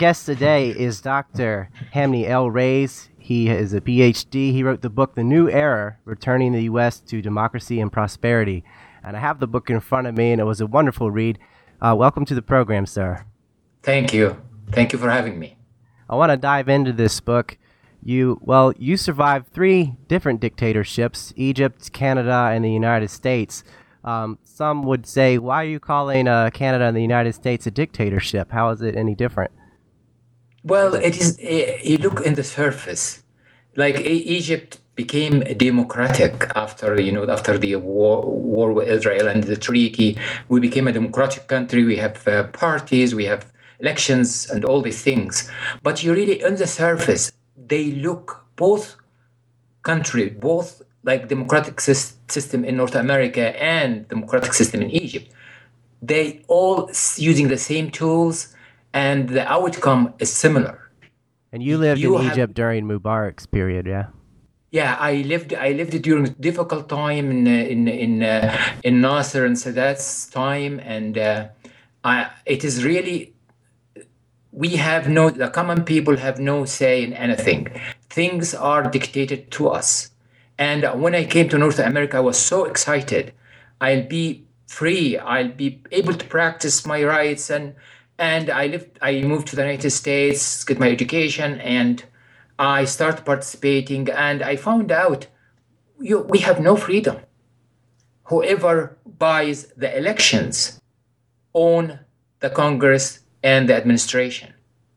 guest today is Dr. Hamny El-Rayes. He is a PhD. He wrote the book, The New Era, Returning the U.S. to Democracy and Prosperity. And I have the book in front of me, and it was a wonderful read. Welcome to the program, sir. Thank you. Thank you for having me. I want to dive into this book. You survived 3 different dictatorships, Egypt, Canada, and the United States. Some would say, why are you calling Canada and the United States a dictatorship? How is it any different? Well, it is. You look in the surface, like Egypt became democratic after the war with Israel and the treaty. We became a democratic country. We have parties, we have elections, and all these things. But you really, on the surface, they look both like democratic system in North America and democratic system in Egypt. They all using the same tools, and the outcome is similar. And you lived in Egypt during Mubarak's period, yeah? Yeah, I lived during a difficult time in Nasser and Sadat's time, and it is really, the common people have no say in anything. Things are dictated to us. And when I came to North America, I was so excited. I'll be free. I'll be able to practice my rights. And I moved to the United States, get my education, and I started participating. And I found out we have no freedom. Whoever buys the elections own the Congress and the administration.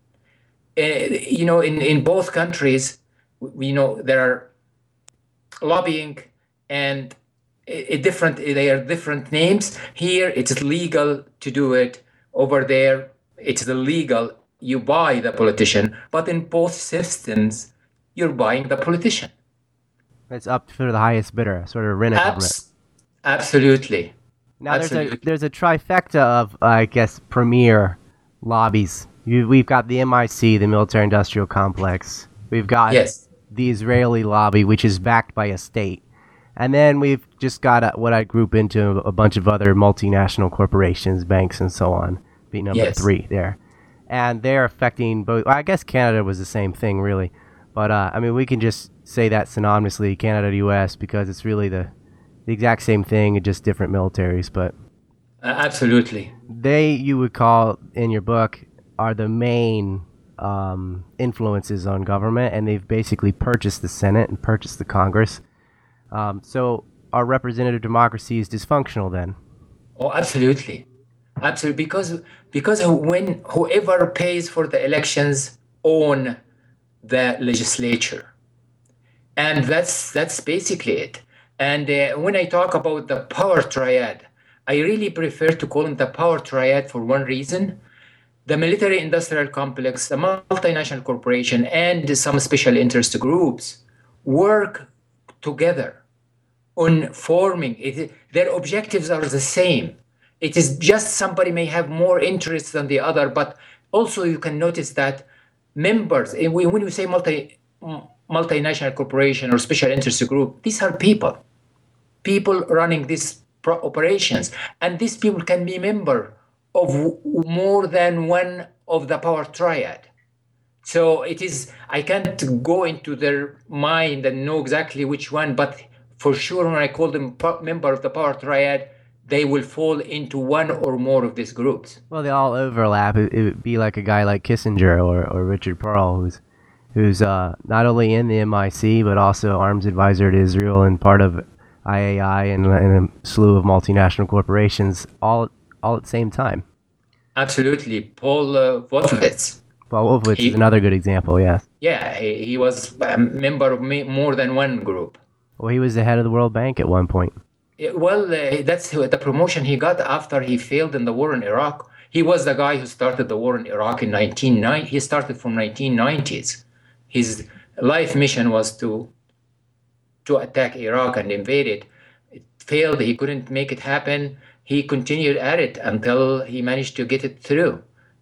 In both countries, there are lobbying and they are different names. Here it's legal to do it. Over there it's illegal. You buy the politician, but in both systems you're buying the politician. It's up for the highest bidder, sort of rent a government. Absolutely. Now there's a trifecta of I guess premier lobbies. We've got the MIC, the military industrial complex. We've got the Israeli lobby, which is backed by a state. And then we've just got what I group into a bunch of other multinational corporations, banks, and so on, being number 3 there. And they're affecting both. Well, I guess Canada was the same thing, really. But, we can just say that synonymously, Canada to U.S., because it's really the exact same thing, just different militaries. But absolutely. You would call, in your book, are the main influences on government, and they've basically purchased the Senate and purchased the Congress. So our representative democracy is dysfunctional then? Oh, absolutely. Because when whoever pays for the elections own the legislature, and that's basically it. And when I talk about the power triad, I really prefer to call them the power triad for one reason. The military-industrial complex, the multinational corporation, and some special interest groups work together on forming it. Their objectives are the same. It is just somebody may have more interest than the other, but also you can notice that members, when you say multinational corporation or special interest group, these are people running these operations, and these people can be member of more than one of the power triad. So I can't go into their mind and know exactly which one, but for sure when I call them member of the power triad, they will fall into one or more of these groups. Well, they all overlap. It would be like a guy like Kissinger or Richard Pearl, who's not only in the MIC, but also arms advisor to Israel and part of IAI and a slew of multinational corporations, all at the same time. Absolutely. Paul Wolfowitz. Paul Wolfowitz is another good example, yes. Yeah, he was a member of more than one group. Well, he was the head of the World Bank at one point. Well, that's the promotion he got after he failed in the war in Iraq. He was the guy who started the war in Iraq in 1990. He started from 1990s. His life mission was to attack Iraq and invade it. It failed. He couldn't make it happen. He continued at it until he managed to get it through.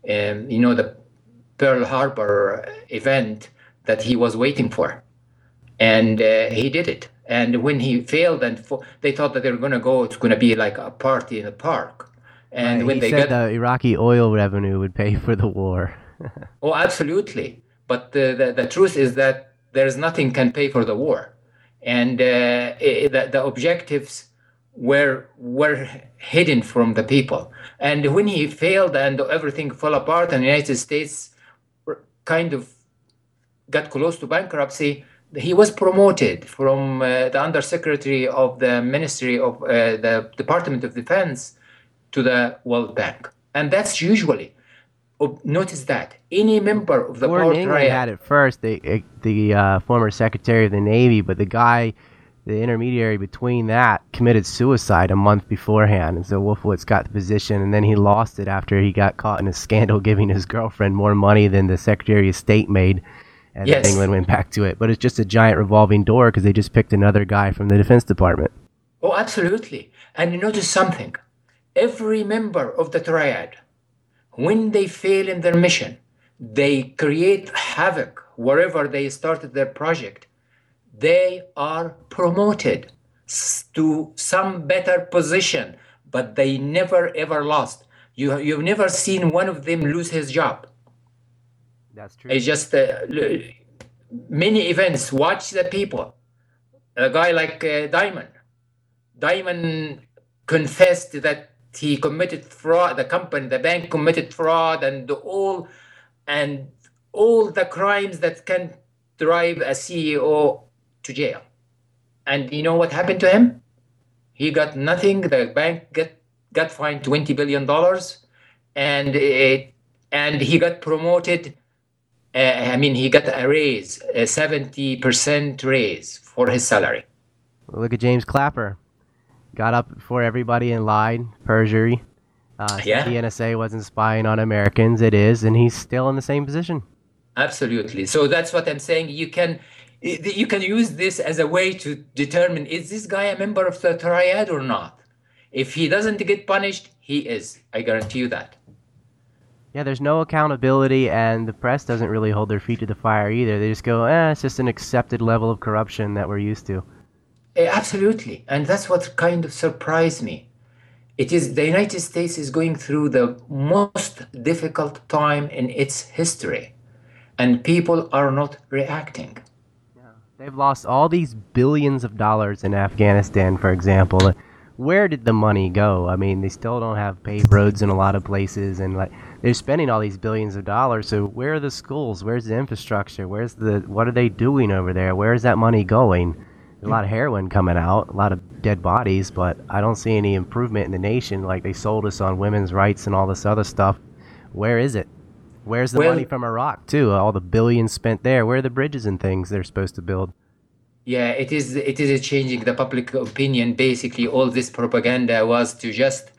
The Pearl Harbor event that he was waiting for. And he did it. And when he failed, and they thought that they were going to go, it's going to be like a party in a park. And right, when he said the Iraqi oil revenue would pay for the war. Oh, absolutely. But the truth is that there's nothing can pay for the war. And the objectives were hidden from the people. And when he failed and everything fell apart and the United States kind of got close to bankruptcy, he was promoted from the undersecretary of the Ministry of the Department of Defense to the World Bank. And that's usually, notice that any member of the Gordon England had it first, the former Secretary of the Navy, but the guy, the intermediary between that, committed suicide a month beforehand, and so Wolfowitz got the position, and then he lost it after he got caught in a scandal giving his girlfriend more money than the Secretary of State made, and yes. England went back to it. But it's just a giant revolving door because they just picked another guy from the Defense Department. Oh, absolutely. And you notice something. Every member of the triad, when they fail in their mission, they create havoc wherever they started their project. They are promoted to some better position, but they never ever lost. You've never seen one of them lose his job. That's true. It's just many events. Watch the people. A guy like Diamond. Diamond confessed that he committed fraud. The bank committed fraud, and all the crimes that can drive a CEO to jail. And you know what happened to him? He got nothing. The bank got fined $20 billion, and he got promoted. He got a raise, a 70% raise for his salary. Well, look at James Clapper. Got up before everybody and lied, perjury. Yeah. The NSA wasn't spying on Americans. It is, and he's still in the same position. Absolutely. So that's what I'm saying. You can use this as a way to determine, is this guy a member of the triad or not? If he doesn't get punished, he is. I guarantee you that. Yeah, there's no accountability, and the press doesn't really hold their feet to the fire either. They just go, it's just an accepted level of corruption that we're used to. Absolutely. And that's what kind of surprised me. It is the United States is going through the most difficult time in its history, and people are not reacting. Yeah. They've lost all these billions of dollars in Afghanistan, for example. Where did the money go? I mean, they still don't have paved roads in a lot of places, and they're spending all these billions of dollars. So where are the schools? Where's the infrastructure? What are they doing over there? Where is that money going? There's a lot of heroin coming out, a lot of dead bodies, but I don't see any improvement in the nation. Like, they sold us on women's rights and all this other stuff. Where is it? Where's the money from Iraq, too? All the billions spent there. Where are the bridges and things they're supposed to build? Yeah, it is changing the public opinion. Basically, all this propaganda was to just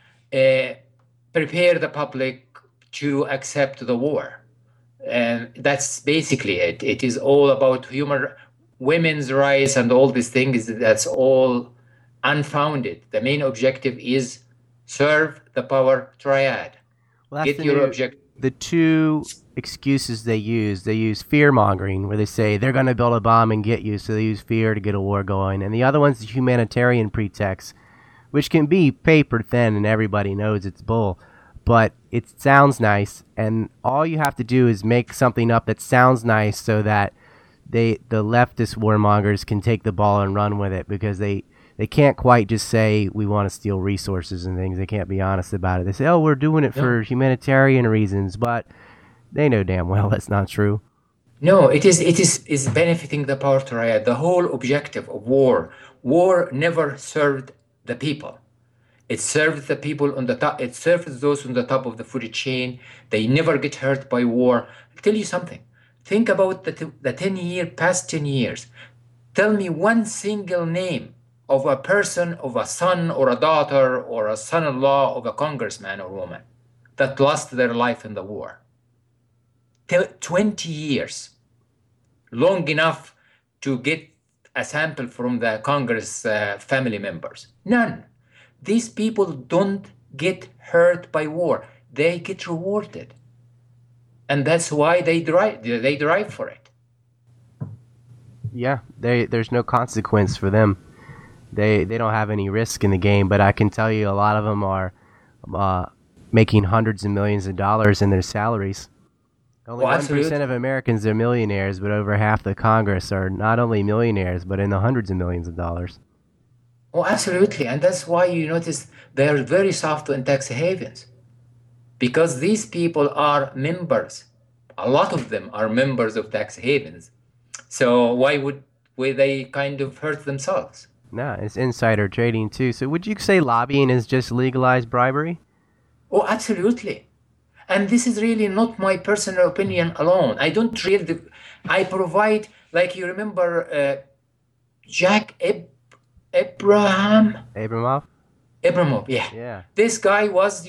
prepare the public to accept the war. And that's basically it. It is all about women's rights and all these things. That's all unfounded. The main objective is serve the power triad. Well, get your objective. The two excuses they use fear-mongering, where they say they're going to build a bomb and get you, so they use fear to get a war going. And the other one's the humanitarian pretext, which can be paper thin and everybody knows it's bull. But it sounds nice, and all you have to do is make something up that sounds nice so that the leftist warmongers can take the ball and run with it, because they can't quite just say we want to steal resources and things. They can't be honest about it. They say, we're doing it for humanitarian reasons, but they know damn well that's not true. No, it is benefiting the power triad. The whole objective of war never served the people. It serves the people on the top. It serves those on the top of the food chain. They never get hurt by war. I'll tell you something. Think about the past 10 years. Tell me one single name of a person, of a son or a daughter or a son-in-law of a congressman or woman that lost their life in the war. 20 years. Long enough to get a sample from the Congress family members. None. These people don't get hurt by war. They get rewarded. And that's why they drive for it. Yeah, there's no consequence for them. They don't have any risk in the game, but I can tell you a lot of them are making hundreds of millions of dollars in their salaries. Only 1% of Americans are millionaires, but over half the Congress are not only millionaires, but in the hundreds of millions of dollars. Oh, absolutely. And that's why you notice they're very soft in tax havens. Because these people are members. A lot of them are members of tax havens. So why would they kind of hurt themselves? No, it's insider trading too. So would you say lobbying is just legalized bribery? Oh, absolutely. And this is really not my personal opinion alone. I don't really, I provide, like you remember Jack Abramov, yeah. Yeah. This guy was,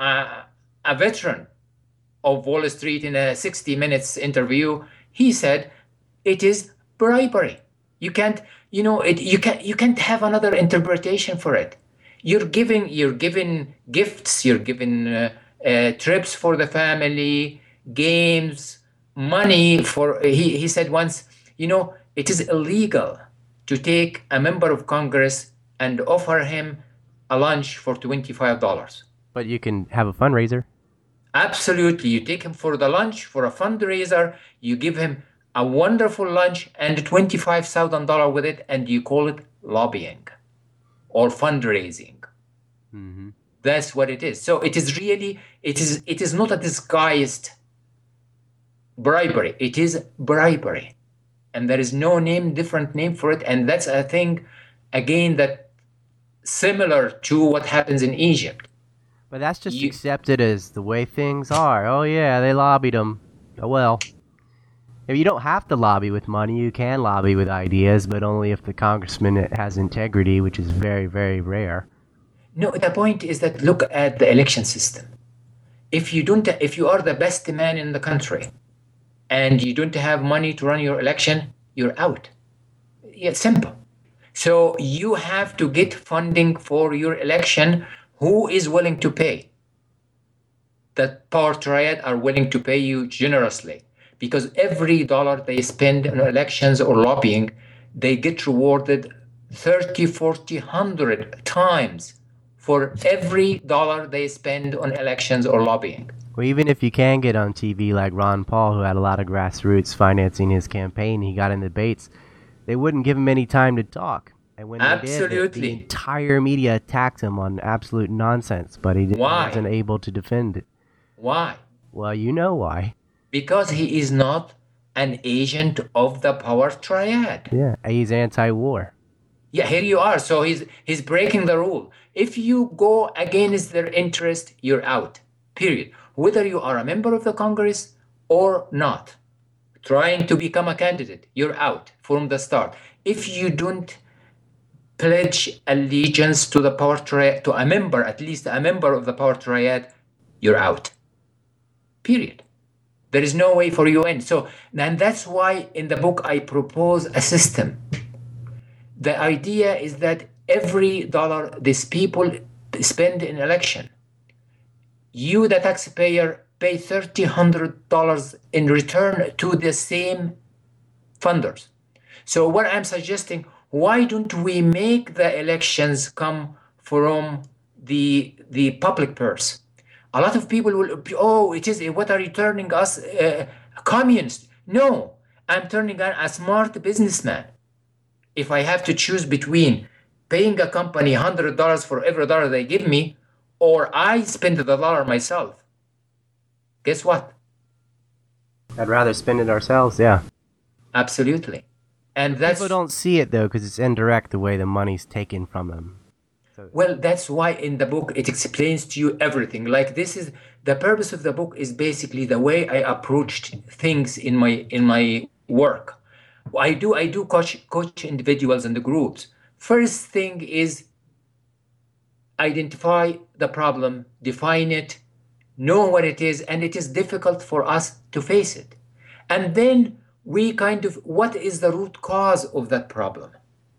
a veteran of Wall Street. In a 60 Minutes interview, he said, it is bribery. You can't, you can't have another interpretation for it. You're giving gifts, you're giving trips for the family, games, money for, he said once, it is illegal to take a member of Congress and offer him a lunch for $25. But you can have a fundraiser. Absolutely. You take him for the lunch, for a fundraiser, you give him a wonderful lunch and $25,000 with it, and you call it lobbying or fundraising. Mm-hmm. That's what it is. So it is really, it is not a disguised bribery. It is bribery. And there is no different name for it. And that's a thing, again, that similar to what happens in Egypt. But that's just accepted as the way things are. Oh, yeah, they lobbied them. Oh, well. If you don't have to lobby with money, you can lobby with ideas, but only if the congressman has integrity, which is very, very rare. No, the point is that look at the election system. If you are the best man in the country and you don't have money to run your election, you're out. Yeah, simple. So you have to get funding for your election. Who is willing to pay? The power triad are willing to pay you generously, because every dollar they spend on elections or lobbying, they get rewarded 30, 40, 100 times for every dollar they spend on elections or lobbying. Well, even if you can get on TV like Ron Paul, who had a lot of grassroots financing his campaign, he got in debates, they wouldn't give him any time to talk. And when Absolutely. They did, the entire media attacked him on absolute nonsense, but he wasn't able to defend it. Why? Well, you know why. Because he is not an agent of the power triad. Yeah, he's anti-war. Yeah, here you are. So he's breaking the rule. If you go against their interest, you're out. Period. Whether you are a member of the Congress or not, trying to become a candidate, you're out from the start. If you don't pledge allegiance to the power triad, to a member, at least a member of the power triad, you're out. Period. There is no way for you in. So, and that's why in the book I propose a system. The idea is that every dollar these people spend in election, you, the taxpayer, pay $30, $100 in return to the same funders. So what I'm suggesting, why don't we make the elections come from the public purse? A lot of people will, what are you turning us communist? No, I'm turning a smart businessman. If I have to choose between paying a company $100 for every dollar they give me, or I spend the dollar myself, guess what? I'd rather spend it ourselves, yeah. Absolutely. And people don't see it, though, because it's indirect the way the money's taken from them. Well, that's why in the book it explains to you everything. Like, this is the purpose of the book, is basically the way I approached things in my work. I do coach individuals and the groups. First thing is identify the problem, define it, know what it is, and it is difficult for us to face it. And then we what is the root cause of that problem?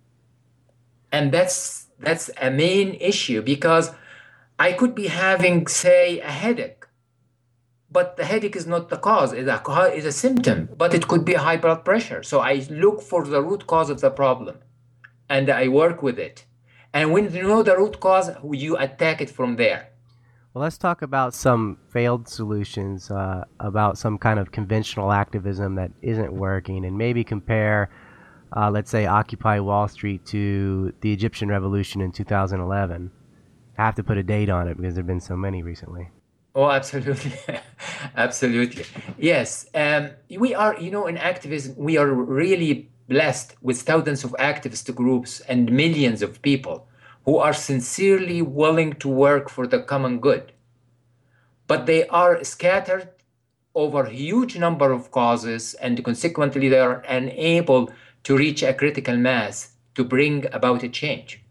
And that's a main issue, because I could be having, say, a headache, but the headache is not the cause. It's a symptom, but it could be high blood pressure. So I look for the root cause of the problem and I work with it. And when you know the root cause, you attack it from there. Well, let's talk about some failed solutions, about some kind of conventional activism that isn't working, and maybe compare, let's say, Occupy Wall Street to the Egyptian Revolution in 2011. I have to put a date on it because there have been so many recently. Oh, absolutely. Absolutely. Yes. We are, in activism, we are really blessed with thousands of activist groups and millions of people who are sincerely willing to work for the common good. But they are scattered over a huge number of causes, and consequently, they are unable to reach a critical mass to bring about a change.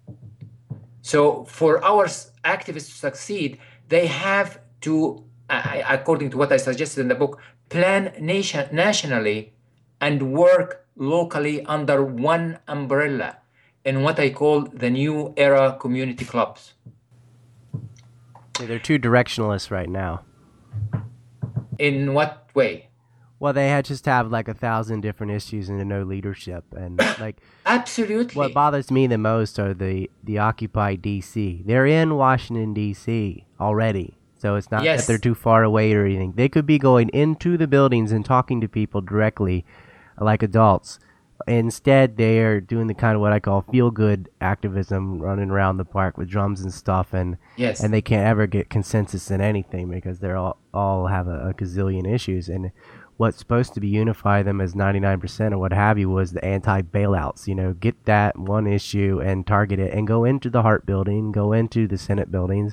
So for our activists to succeed, they have to, according to what I suggested in the book, plan nationally and work locally under one umbrella in what I call the new era community clubs. Yeah, they're too directionalist right now. In what way? Well, they had just have like 1,000 different issues and no leadership, and like absolutely. What bothers me the most are the Occupy DC. They're in Washington DC already, so it's not that they're too far away or anything. They could be going into the buildings and talking to people directly, like adults. Instead, they are doing the kind of what I call feel-good activism, running around the park with drums and stuff, and they can't ever get consensus in anything because they're all have a gazillion issues. And what's supposed to be unify them as 99% or what have you was the anti-bailouts. Get that one issue and target it and go into the Hart building, go into the Senate buildings,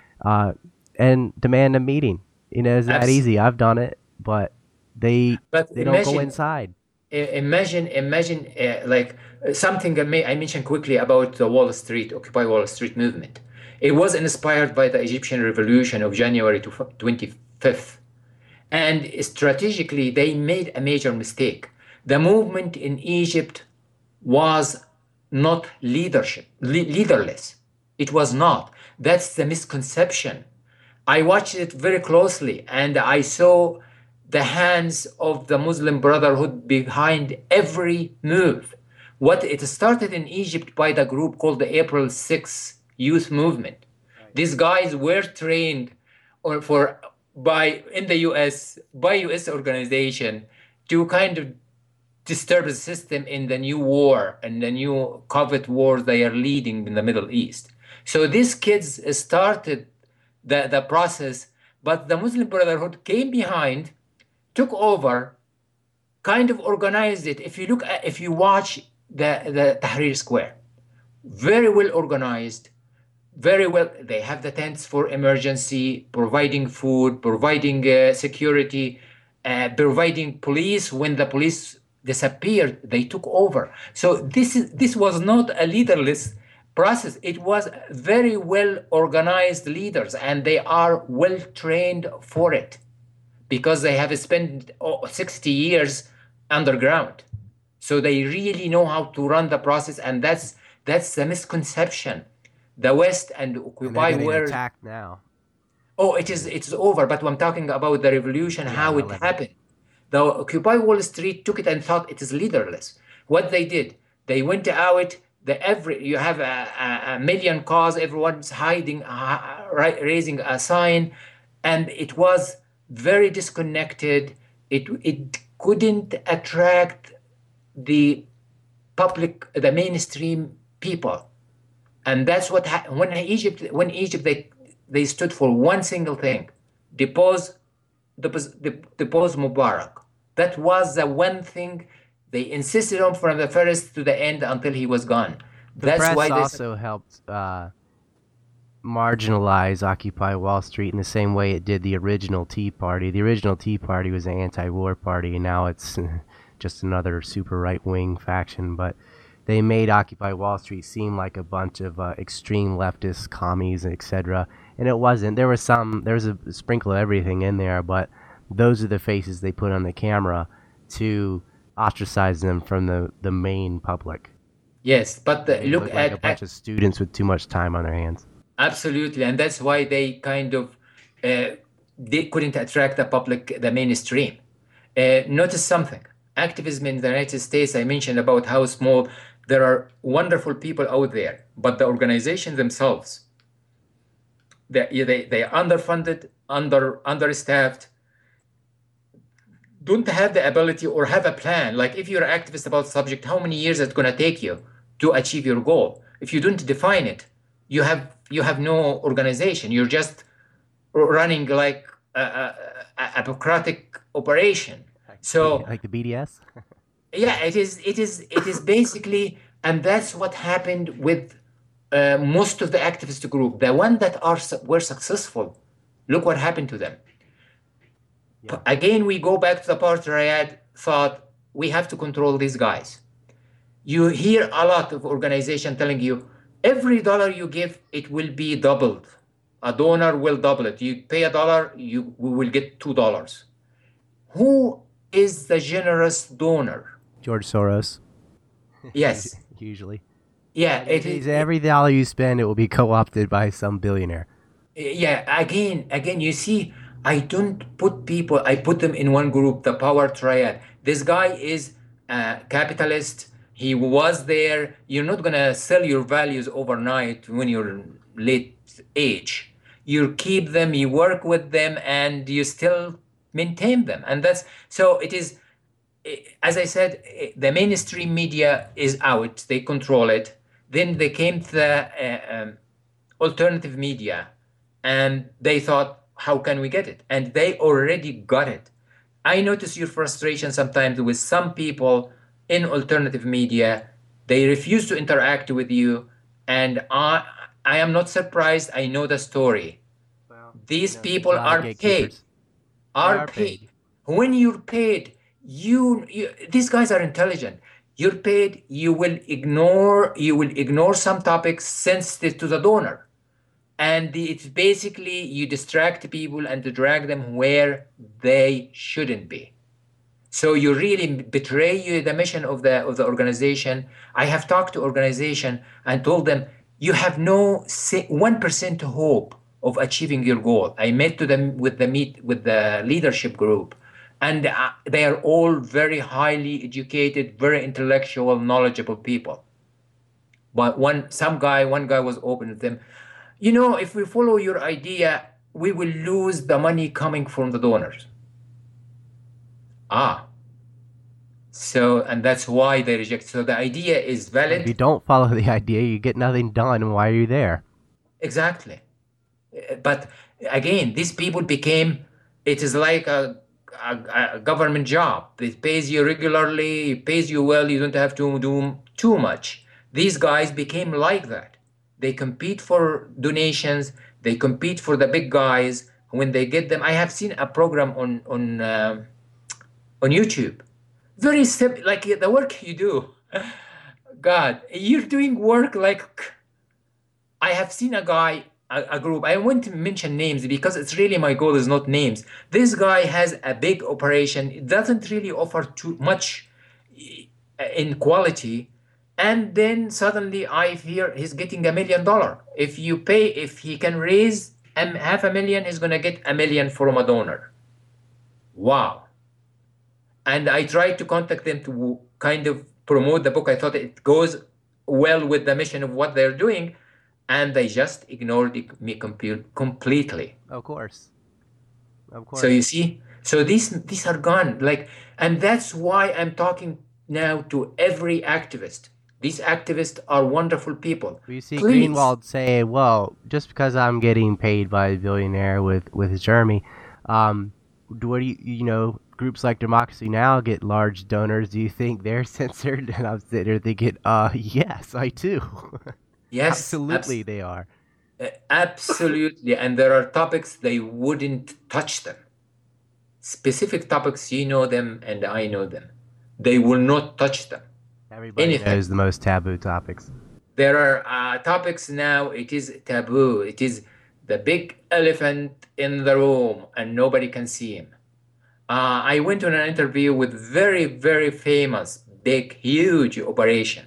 and demand a meeting. It's that easy. I've done it, but they don't go inside. Imagine like something I mentioned quickly about the Occupy Wall Street movement. It was inspired by the Egyptian Revolution of January 25th. And strategically, they made a major mistake. The movement in Egypt was not leaderless. It was not. That's the misconception. I watched it very closely, and I saw the hands of the Muslim Brotherhood behind every move. It started in Egypt by the group called the April 6 Youth Movement. Right. These guys were trained in the US by US organization to kind of disturb the system in the new war and the new COVID war they are leading in the Middle East. So these kids started the process, but the Muslim Brotherhood came behind, took over, kind of organized it. If you watch the Tahrir Square, very well organized, very well. They have the tents for emergency, providing food, providing security, providing police. When the police disappeared, they took over. So this was not a leaderless process. It was very well organized leaders, and they are well trained for it because they have spent 60 years underground. So they really know how to run the process, and that's the misconception. The West and Occupy were attacked now. Oh, it's over. But I'm talking about the revolution, how it happened. The Occupy Wall Street took it and thought it is leaderless. What they did, they went out. You have a million cars. Everyone's hiding, raising a sign, and it was very disconnected. It couldn't attract the public, the mainstream people. And that's what happened when Egypt they stood for one single thing: depose Mubarak. That was the one thing they insisted on from the first to the end until he was gone. That's press why also helped marginalize Occupy Wall Street in the same way it did the original Tea Party. The original Tea Party was an anti-war party, and now it's just another super right-wing faction. But they made Occupy Wall Street seem like a bunch of extreme leftist commies, etc. And it wasn't. There was a sprinkle of everything in there, but those are the faces they put on the camera to ostracize them from the main public. Yes, but look at like a bunch of students with too much time on their hands. Absolutely, and that's why they kind of they couldn't attract the public, the mainstream. Notice something. Activism in the United States, I mentioned about how small. There are wonderful people out there, but the organizations themselves, They are underfunded, understaffed, don't have the ability or have a plan. Like if you're an activist about subject, how many years it's going to take you to achieve your goal? If you don't define it, you have no organization. You're just running like a bureaucratic operation. So like the BDS. Yeah, it is basically, and that's what happened with most of the activist group. The one that were successful, look what happened to them. Yeah. Again, we go back to the part Riyadh thought we have to control these guys. You hear a lot of organization telling you every dollar you give, it will be doubled. A donor will double it. You pay $1, we will get $2. Who is the generous donor? George Soros. Yes. Usually. Yeah. Every dollar you spend, it will be co-opted by some billionaire. Yeah. Again, you see, I don't put people, I put them in one group, the power triad. This guy is a capitalist. He was there. You're not going to sell your values overnight when you're late age. You keep them, you work with them, and you still maintain them. And that's, so it is, as I said, the mainstream media is out. They control it. Then they came to the alternative media, and they thought, how can we get it? And they already got it. I notice your frustration sometimes with some people in alternative media. They refuse to interact with you. And I am not surprised. I know the story. Well, these people are paid. Are paid. When you're paid, these guys are intelligent. You're paid, you will ignore some topics sensitive to the donor. And it's basically you distract people and to drag them where they shouldn't be. So you really betray the mission of the organization. I have talked to organization and told them you have no 1% hope of achieving your goal. I met to them with the leadership group, and they are all very highly educated, very intellectual, knowledgeable people. But one guy was open with them. If we follow your idea, we will lose the money coming from the donors. So, and that's why they reject. So the idea is valid. If you don't follow the idea, you get nothing done. Why are you there? Exactly. But again, these people it is like a government job. It pays you regularly, it pays you well, you don't have to do too much. These guys became like that. They compete for donations. They compete for the big guys. When they get them, I have seen a program on YouTube. Very simple, like the work you do. God, you're doing work like. I have seen a guy, a group. I won't mention names because it's really my goal is not names. This guy has a big operation. It doesn't really offer too much in quality. And then suddenly I hear he's getting $1 million. If he can raise $500,000, he's going to get $1 million from a donor. Wow. And I tried to contact them to kind of promote the book. I thought it goes well with the mission of what they're doing. And they just ignored me completely. Of course. So you see, so these are gone. And that's why I'm talking now to every activist. These activists are wonderful people. You see Greenwald say, well, just because I'm getting paid by a billionaire with Jeremy, what do groups like Democracy Now! Get large donors. Do you think they're censored? And I'm sitting there thinking, yes, I do. Yes. Absolutely, they are. Absolutely. And there are topics they wouldn't touch them. Specific topics, you know them and I know them. They will not touch them. Everybody knows the most taboo topics. There are topics now, it is taboo. It is the big elephant in the room and nobody can see him. I went on an interview with very, very famous, big, huge operation.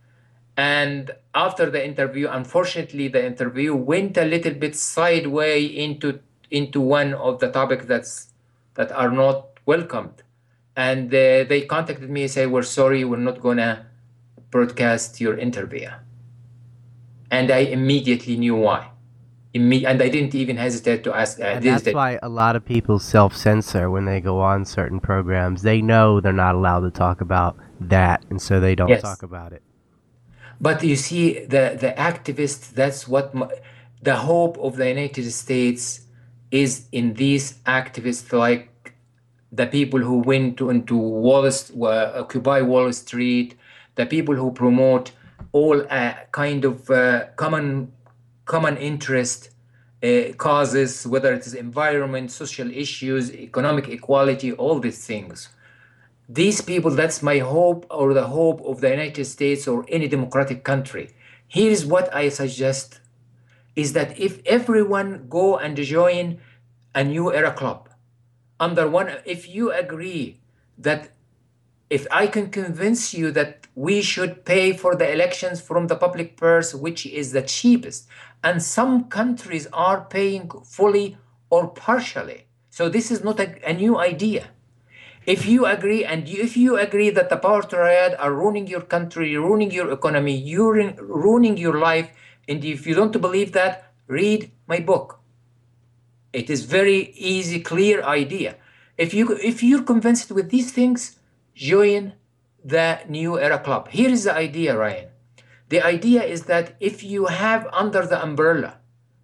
And after the interview, unfortunately, the interview went a little bit sideways into one of the topics that are not welcomed. And they contacted me and said, we're sorry, we're not going to broadcast your interview. And I immediately knew why. And I didn't even hesitate to ask. And that's why a lot of people self-censor when they go on certain programs. They know they're not allowed to talk about that, and so they don't talk about it. But you see, the activists, that's what the hope of the United States is in these activists, like the people who went into Occupy Wall Street, the people who promote all kind of common interest causes, whether it is environment, social issues, economic equality, all these things. These people, that's my hope, or the hope of the United States or any democratic country. Here's what I suggest, is that if everyone go and join a New Era Club, if you agree that, if I can convince you that we should pay for the elections from the public purse, which is the cheapest, and some countries are paying fully or partially. So this is not a new idea. If you agree, if you agree that the power triad are ruining your country, ruining your economy, ruining your life, and if you don't believe that, read my book. It is very easy, clear idea. If you're convinced with these things, join the New Era Club. Here is the idea, Ryan. The idea is that if you have under the umbrella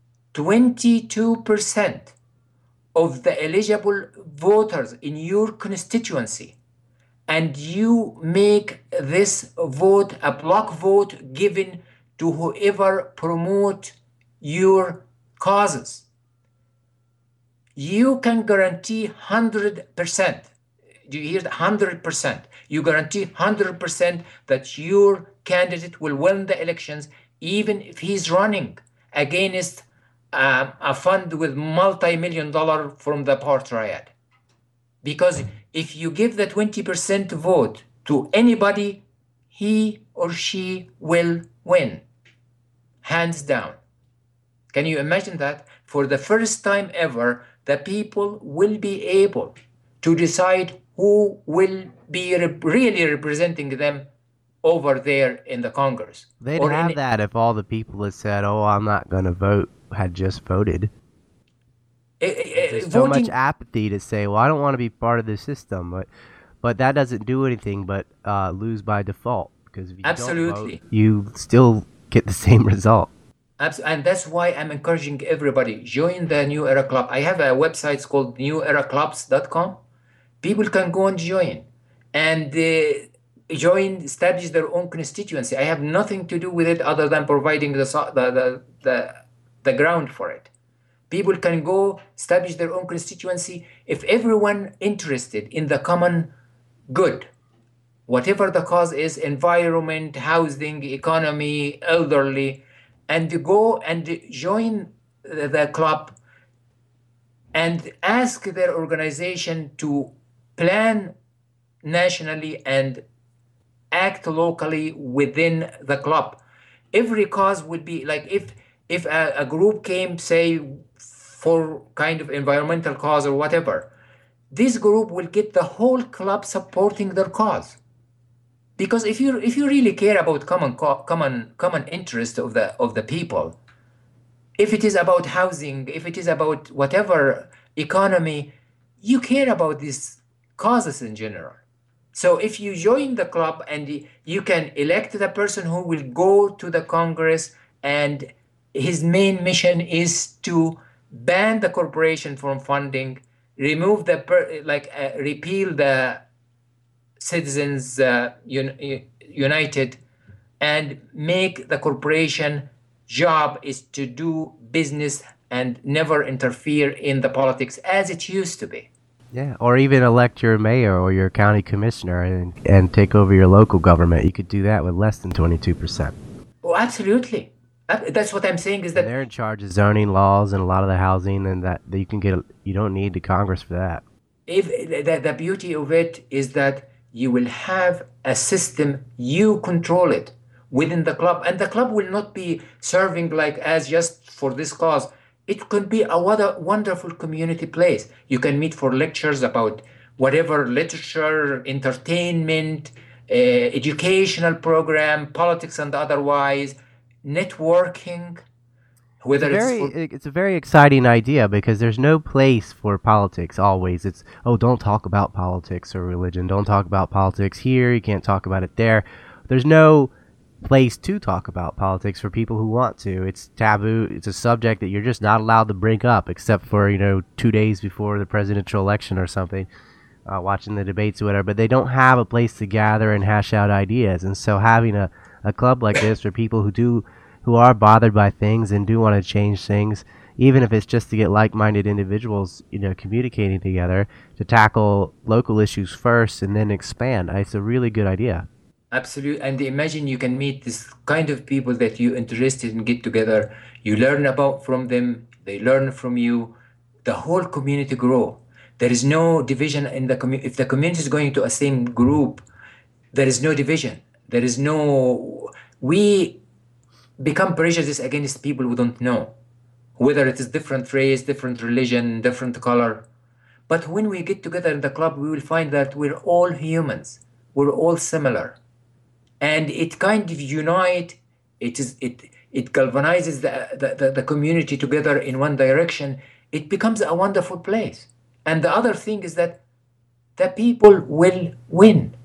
22% of the eligible voters in your constituency, and you make this vote a block vote given to whoever promote your causes, you can guarantee 100%. Do you hear that? 100%. You guarantee 100% that your candidate will win the elections, even if he's running against a fund with multi-million dollar from the power triad. Because if you give the 20% vote to anybody, he or she will win, hands down. Can you imagine that? For the first time ever, the people will be able to decide who will be really representing them over there in the Congress. They'd have that if all the people that said, "Oh, I'm not going to vote," had just voted. There's so much apathy to say, "Well, I don't want to be part of the system," but that doesn't do anything but lose by default, because if you don't vote, you still get the same result. And that's why I'm encouraging everybody, join the New Era Club. I have a website, it's called neweraclubs.com. People can go and join and establish their own constituency. I have nothing to do with it other than providing the ground for it. People can go establish their own constituency. If everyone interested in the common good, whatever the cause is, environment, housing, economy, elderly, and go and join the club and ask their organization to plan nationally and act locally within the club. Every cause would be like, if a group came, say, for kind of environmental cause or whatever, this group will get the whole club supporting their cause. Because if you really care about common interest of the people, if it is about housing, if it is about whatever economy, you care about these causes in general. So if you join the club and you can elect the person who will go to the Congress, and his main mission is to ban the corporation from funding, remove repeal the Citizens United, and make the corporation job is to do business and never interfere in the politics as it used to be. Yeah, or even elect your mayor or your county commissioner and take over your local government. You could do that with less than 22%. Oh, absolutely. That's what I'm saying, is that they're in charge of zoning laws and a lot of the housing, and that you can get. You don't need the Congress for that. If the beauty of it is that you will have a system, you control it within the club, and the club will not be serving like as just for this cause. It could be a wonderful community place. You can meet for lectures about whatever, literature, entertainment, educational program, politics and otherwise, networking. Whether it's a very exciting idea because there's no place for politics always. It's, oh, don't talk about politics or religion. Don't talk about politics here. You can't talk about it there. There's no place to talk about politics for people who want to. It's taboo. It's a subject that you're just not allowed to bring up except for, 2 days before the presidential election or something, watching the debates or whatever. But they don't have a place to gather and hash out ideas. And so having a club like this for people who are bothered by things and do want to change things, even if it's just to get like-minded individuals, communicating together to tackle local issues first and then expand. It's a really good idea. Absolutely. And imagine you can meet this kind of people that you're interested in, get together, you learn about from them, they learn from you, the whole community grow. There is no division in the community. If the community is going to a same group, there is no division. We become prejudiced against people who don't know, whether it is different race, different religion, different color. But when we get together in the club, we will find that we're all humans. We're all similar. And it kind of unite, it galvanizes the community together in one direction. It becomes a wonderful place. And the other thing is that the people will win.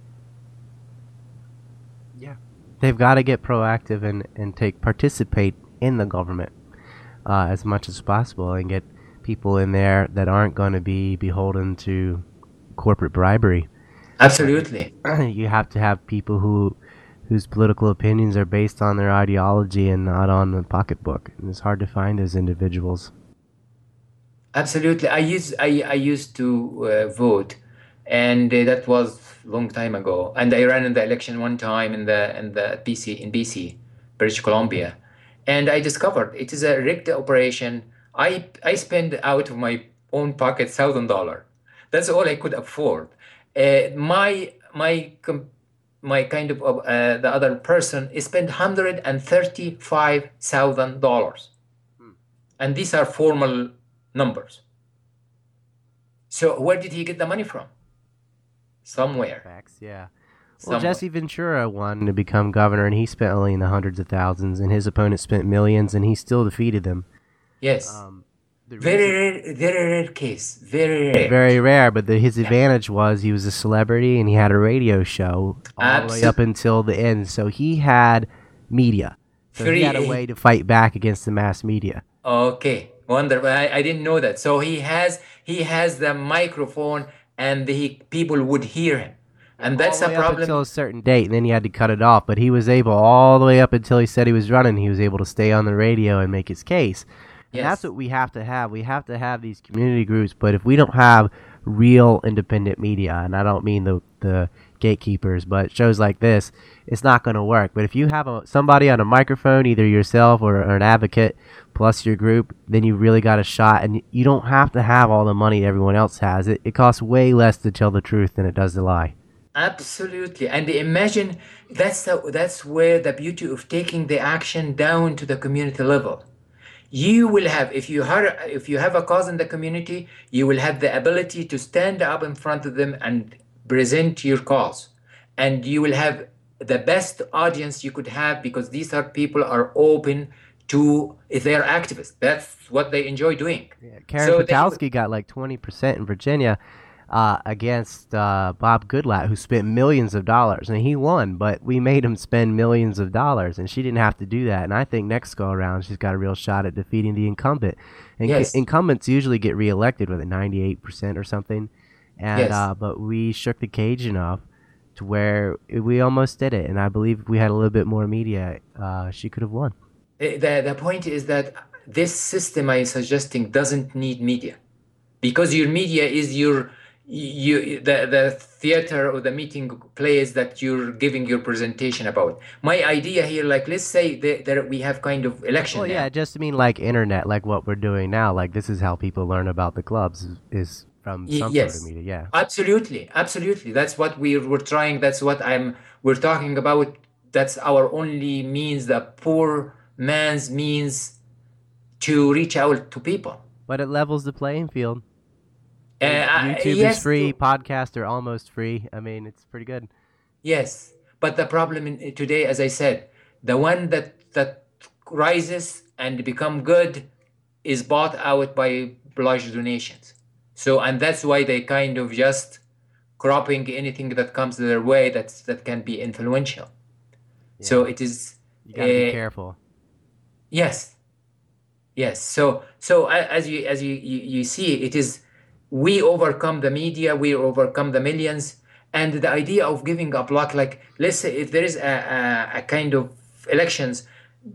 Yeah. They've got to get proactive and participate in the government as much as possible and get people in there that aren't going to be beholden to corporate bribery. Absolutely. You have to have people whose political opinions are based on their ideology and not on the pocketbook. And it's hard to find those individuals. Absolutely. I used to vote, and that was a long time ago. And I ran in the election one time in the BC, British Columbia, and I discovered it is a rigged operation. I spent out of my own pocket $1,000. That's all I could afford. My kind of the other person spent $135,000, and these are formal numbers. So where did he get the money from? Somewhere. Facts, yeah. Well, Jesse Ventura won to become governor, and he spent only in the hundreds of thousands, and his opponent spent millions, and he still defeated them. Yes. Very rare case. Very rare. Very rare, but his advantage was he was a celebrity and he had a radio show all the way up until the end. So he had media. So he had a way to fight back against the mass media. Okay, wonderful. I didn't know that. So he has the microphone and people would hear him. And that's a problem. Up until a certain date, and then he had to cut it off. But he was able, all the way up until he said he was running, he was able to stay on the radio and make his case. And that's what we have to have. We have to have these community groups, but if we don't have real independent media, and I don't mean the gatekeepers, but shows like this, it's not going to work. But if you have somebody on a microphone, either yourself or an advocate, plus your group, then you really got a shot, and you don't have to have all the money everyone else has. It costs way less to tell the truth than it does to lie. Absolutely. And imagine that's where the beauty of taking the action down to the community level. You will have, if you have a cause in the community, you will have the ability to stand up in front of them and present your cause. And you will have the best audience you could have, because these people are open to, if they're activists. That's what they enjoy doing. Yeah, Karen Patowski got like 20% in Virginia against Bob Goodlatte, who spent millions of dollars, and he won, but we made him spend millions of dollars, and she didn't have to do that. And I think next go around she's got a real shot at defeating the incumbent. And incumbents usually get reelected with a 98% or something, and but we shook the cage enough to where we almost did it. And I believe if we had a little bit more media, she could have won. The point is that this system I'm suggesting doesn't need media, because your media is the theater or the meeting place that you're giving your presentation about. My idea here, like, let's say that we have kind of election. Well, yeah, just mean like internet, like what we're doing now. Like, this is how people learn about the clubs is from some sort of media. Yeah, absolutely. That's what we're trying. That's what we're talking about. That's our only means, the poor man's means to reach out to people. But it levels the playing field. YouTube is free, podcasts are almost free. I mean, it's pretty good. Yes, but the problem today, as I said, the one that rises and become good is bought out by large donations. So, and that's why they kind of just cropping anything that comes their way that can be influential. Yeah. So it is. You gotta be careful. Yes. Yes. So as you see, it is we overcome the media, we overcome the millions, and the idea of giving a block, like let's say if there is a kind of elections,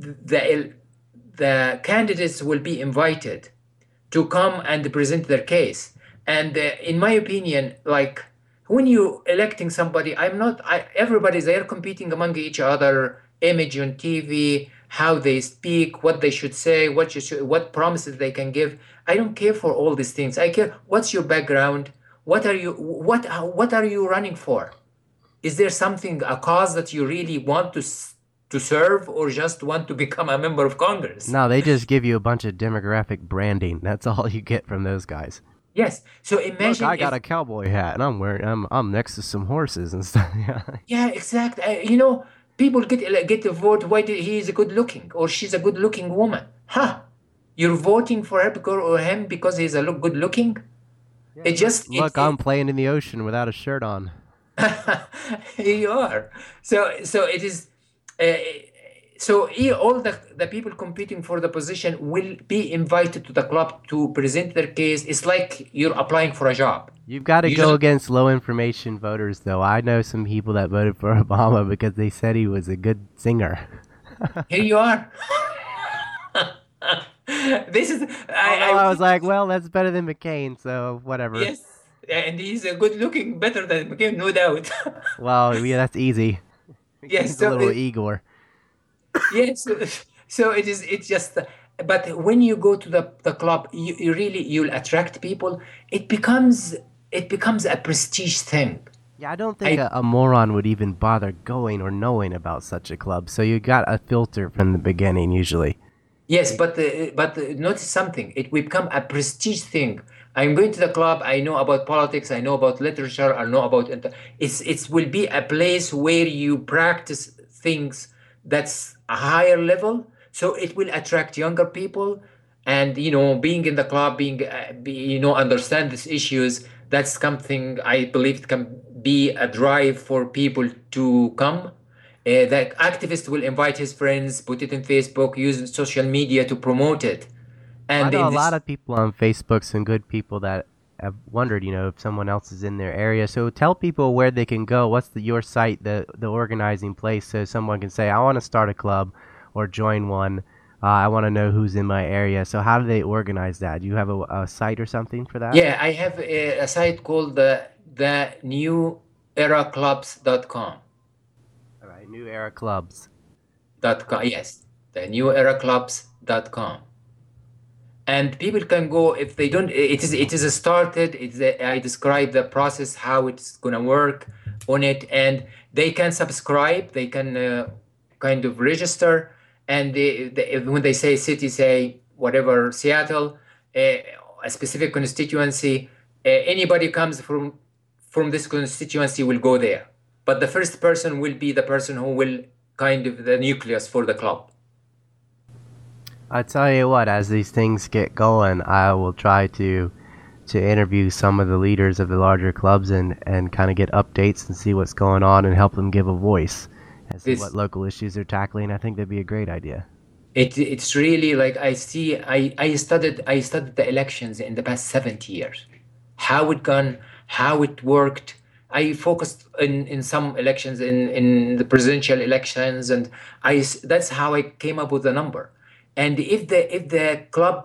the candidates will be invited to come and present their case. And in my opinion, like when you electing somebody, everybody's there competing among each other, image on TV, how they speak, what they should say, what promises they can give. I don't care for all these things. I care what's your background, what are you running for? Is there something, a cause that you really want to serve, or just want to become a member of Congress? No, they just give you a bunch of demographic branding. That's all you get from those guys. Yes. So imagine. Look, I got a cowboy hat, and I'm next to some horses and stuff. Yeah, exactly. People get to vote. Why he is a good looking, or she's a good looking woman? Huh? You're voting for her or him because he's a good looking? Yeah, I'm playing in the ocean without a shirt on. You are. So it is. So all the people competing for the position will be invited to the club to present their case. It's like you're applying for a job. You've got to go against low information voters, though. I know some people that voted for Obama because they said he was a good singer. Here you are. I was like, well, that's better than McCain, so whatever. Yes, and he's a good looking, better than McCain, no doubt. Well, yeah, that's easy. Yes, a little Igor. Yes, so it's just. But when you go to the club, you'll attract people. It becomes a prestige thing. Yeah, I don't think a moron would even bother going or knowing about such a club. So you got a filter from the beginning usually. Yes, but notice something. It will become a prestige thing. I'm going to the club. I know about politics. I know about literature. I know about it will be a place where you practice things that's a higher level. So it will attract younger people, and being in the club, understand these issues. That's something I believe can be a drive for people to come. The activist will invite his friends, put it in Facebook, use social media to promote it. And I know a lot of people on Facebook, some good people that have wondered, if someone else is in their area. So tell people where they can go. What's your site, the organizing place, so someone can say, I want to start a club or join one. I want to know who's in my area. So how do they organize that? Do you have a site or something for that? Yeah, I have a site called the neweraclubs.com. All right, neweraclubs.com. Yes, the neweraclubs.com. And people can go if they don't. It is started. I describe the process, how it's gonna work on it, and they can subscribe. They can kind of register, and when they say city, say whatever, Seattle, a specific constituency, anybody comes from this constituency will go there. But the first person will be the person who will kind of the nucleus for the club. I tell you what, as these things get going, I will try to interview some of the leaders of the larger clubs and kind of get updates and see what's going on and help them give a voice as to what local issues they're tackling. I think that'd be a great idea. It's really like I studied the elections in the past 70 years, how it gone, how it worked. I focused in some elections in the presidential elections, and that's how I came up with the number. And if the club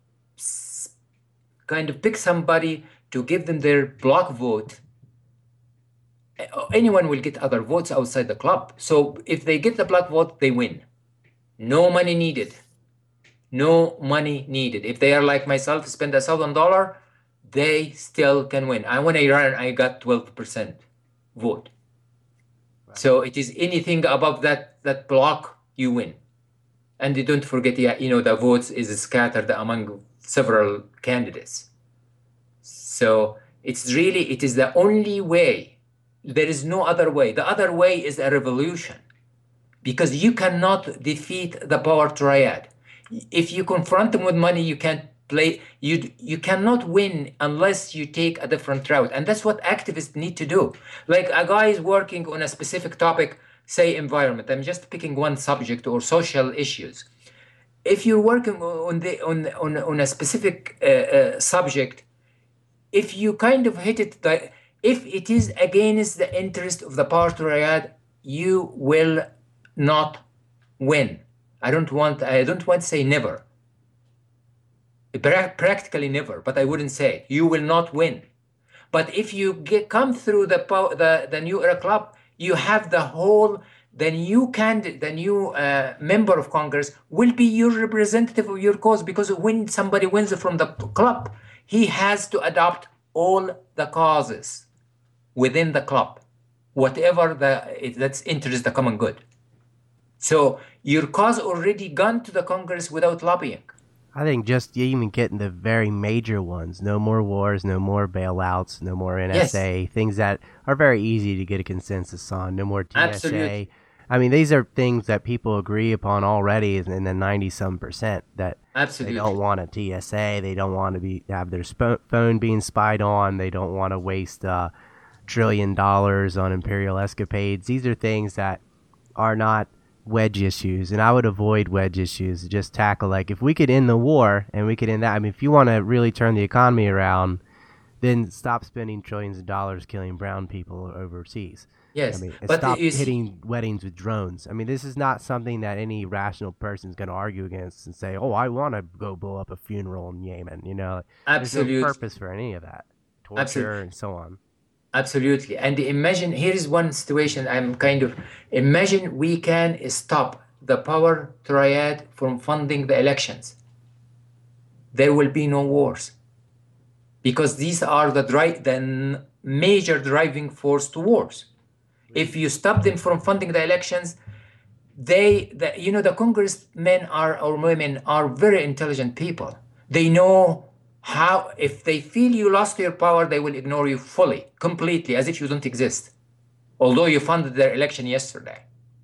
kind of picks somebody to give them their block vote, anyone will get other votes outside the club. So if they get the block vote, they win. No money needed. No money needed. If they are like myself, spend $1,000, they still can win. When I ran, I got 12% vote. Right. So it is anything above that block, you win. And you don't forget, the votes is scattered among several candidates. So it is the only way. There is no other way. The other way is a revolution, because you cannot defeat the power triad. if you confront them with money, you can't play. You cannot win unless you take a different route, and that's what activists need to do. Like a guy is working on a specific topic, say environment. I'm just picking one subject or social issues. If you're working on a specific subject, if you kind of hit it, if it is against the interest of the power triad, you will not win. I don't want to say never. Practically never, but I wouldn't say you will not win. But if you come through the New Era Club, you have the new member of Congress will be your representative of your cause, because when somebody wins from the club, he has to adopt all the causes within the club, whatever that's interest the common good. So your cause already gone to the Congress without lobbying. I think just even getting the very major ones, no more wars, no more bailouts, no more NSA, yes. Things that are very easy to get a consensus on, no more TSA. Absolutely. I mean, these are things that people agree upon already in the 90-some% that Absolutely. They don't want a TSA, they don't want to have their phone being spied on, they don't want to waste $1 trillion on imperial escapades. These are things that are not wedge issues, and I would avoid wedge issues. Just tackle, like, if we could end the war and we could end that. I mean, if you want to really turn the economy around, then stop spending trillions of dollars killing brown people overseas. Yes, I mean, stop hitting weddings with drones. I mean, this is not something that any rational person is going to argue against and say, "Oh, I want to go blow up a funeral in Yemen." You know, absolutely. There's no purpose for any of that. Torture absolutely. And so on. Absolutely. And imagine, here is one situation imagine we can stop the power triad from funding the elections. There will be no wars, because these are the major driving force to wars. If you stop them from funding the elections, the congressmen or women are very intelligent people. They know how, if they feel you lost your power, they will ignore you fully, completely, as if you don't exist, although you funded their election yesterday.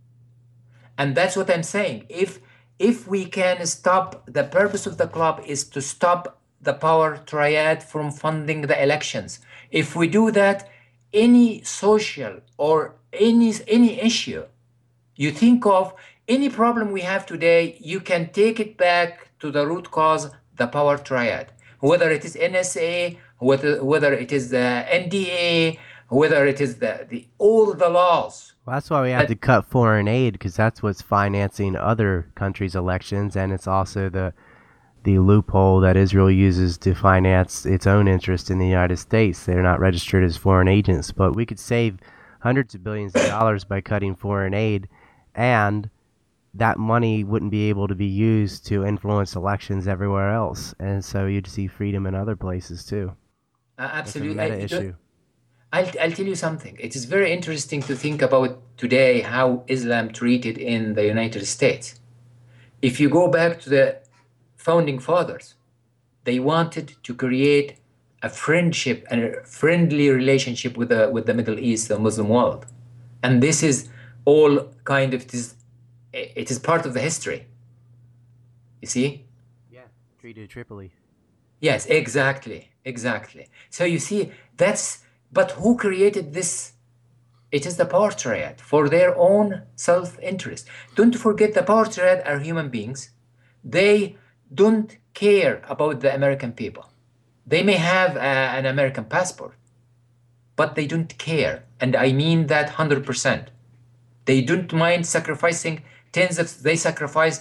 And that's what I'm saying. If we can stop, the purpose of the club is to stop the power triad from funding the elections. If we do that, any social or any issue you think of, any problem we have today, you can take it back to the root cause, the power triad. Whether it is NSA, whether it is the NDA, whether it is all the laws. Well, that's why we have to cut foreign aid, because that's what's financing other countries' elections, and it's also the loophole that Israel uses to finance its own interest in the United States. They're not registered as foreign agents, but we could save hundreds of billions of dollars by cutting foreign aid, and that money wouldn't be able to be used to influence elections everywhere else. And so you'd see freedom in other places too. Absolutely. It's a meta issue. I'll tell you something. It is very interesting to think about today how Islam treated in the United States. If you go back to the founding fathers, they wanted to create a friendship and a friendly relationship with the Middle East, the Muslim world. And this is all kind of, it is part of the history. You see? Yeah, Treaty of Tripoli. Yes, exactly. So you see, but who created this? It is the power triad for their own self-interest. Don't forget, the power triad are human beings. They don't care about the American people. They may have an American passport, but they don't care. And I mean that 100%. They don't mind sacrificing they sacrificed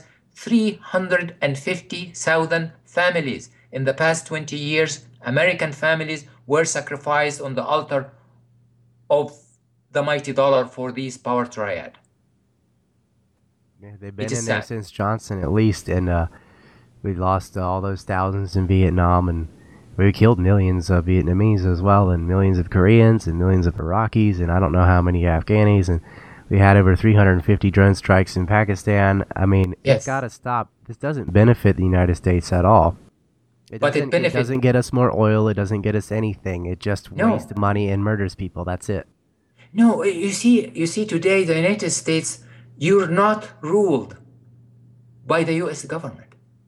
350,000 families. In the past 20 years, American families were sacrificed on the altar of the mighty dollar for these power triad. Yeah, they've been in there since Johnson, at least, and we lost all those thousands in Vietnam, and we killed millions of Vietnamese as well, and millions of Koreans, and millions of Iraqis, and I don't know how many Afghanis, and we had over 350 drone strikes in Pakistan. I mean, yes. It's got to stop. This doesn't benefit the United States at all. It doesn't get us more oil. It doesn't get us anything. It just wastes money and murders people. That's it. No, you see today, the United States, you're not ruled by the U.S. government.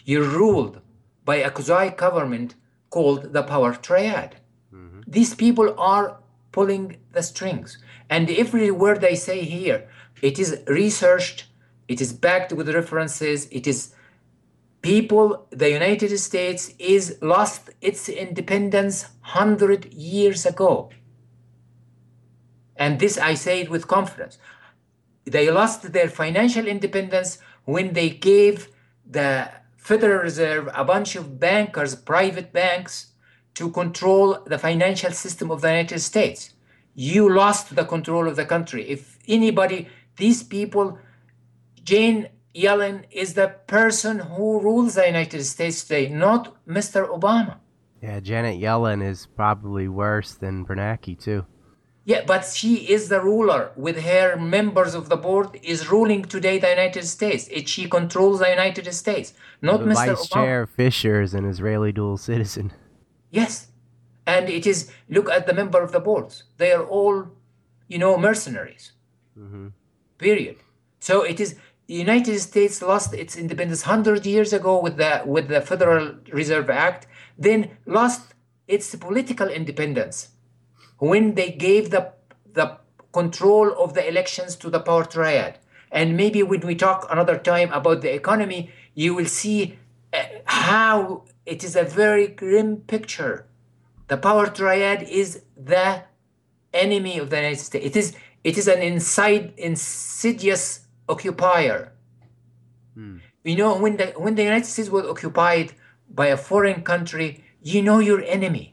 You're ruled by a quasi government called the power triad. Mm-hmm. These people are pulling the strings. And every word I say here, it is researched, it is backed with references, it is people. The United States is lost its independence 100 years ago. And this I say it with confidence. They lost their financial independence when they gave the Federal Reserve a bunch of bankers, private banks, to control the financial system of the United States. You lost the control of the country. If anybody, these people, Jane Yellen is the person who rules the United States today, not Mr. Obama. Yeah, Janet Yellen is probably worse than Bernanke too. Yeah, but she is the ruler. With her members of the board is ruling today the United States. She controls the United States, not Mr. Obama. Vice Chair Fisher is an Israeli dual citizen. Yes, and it is, look at the member of the boards. They are all, mercenaries. Mm-hmm. Period. So it is, the United States lost its independence 100 years ago with the Federal Reserve Act, then lost its political independence when they gave the control of the elections to the power triad. And maybe when we talk another time about the economy, you will see how it is a very grim picture. The power triad is the enemy of the United States. It is an insidious occupier. When the United States was occupied by a foreign country, your enemy.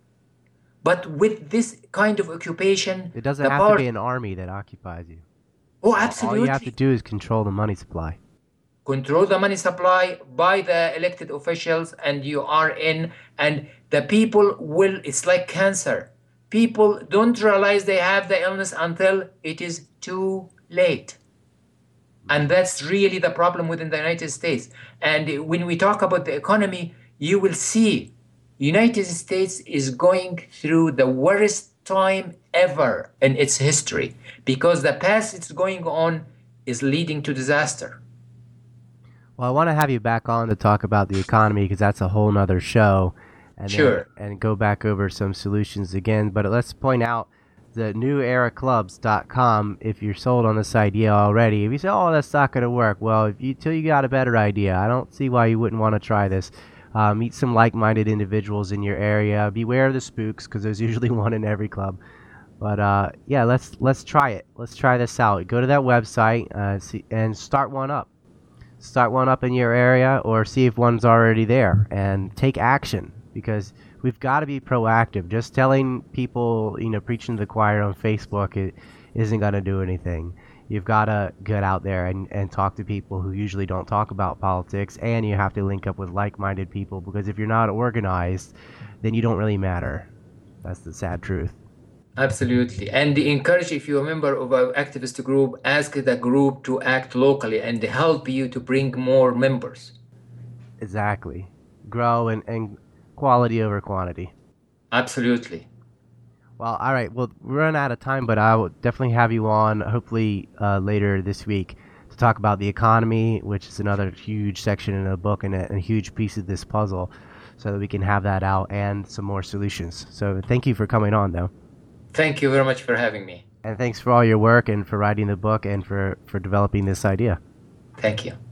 But with this kind of occupation, it doesn't have to be an army that occupies you. Oh, absolutely. All you have to do is control the money supply. Control the money supply by the elected officials, and you are in. And the people will, it's like cancer. People don't realize they have the illness until it is too late. And that's really the problem within the United States. And when we talk about the economy, you will see United States is going through the worst time ever in its history, because the path it's going on is leading to disaster. Well, I want to have you back on to talk about the economy, because that's a whole nother show. And sure. And go back over some solutions again. But let's point out the neweraclubs.com. If you're sold on this idea already, if you say, oh, that's not going to work, well, till you got a better idea, I don't see why you wouldn't want to try this. Meet some like-minded individuals in your area. Beware of the spooks, because there's usually one in every club. But yeah, let's try it. Let's try this out. Go to that website and start one up. Start one up in your area, or see if one's already there, and take action, because we've got to be proactive. Just telling people, preaching to the choir on Facebook, it isn't going to do anything. You've got to get out there and talk to people who usually don't talk about politics, and you have to link up with like-minded people, because if you're not organized, then you don't really matter. That's the sad truth. Absolutely. And encourage, if you're a member of an activist group, ask the group to act locally and help you to bring more members. Exactly. Grow and quality over quantity. Absolutely. Well, all right. Well, we're running out of time, but I will definitely have you on, hopefully later this week, to talk about the economy, which is another huge section in the book and a huge piece of this puzzle, so that we can have that out and some more solutions. So thank you for coming on, though. Thank you very much for having me. And thanks for all your work and for writing the book and for developing this idea. Thank you.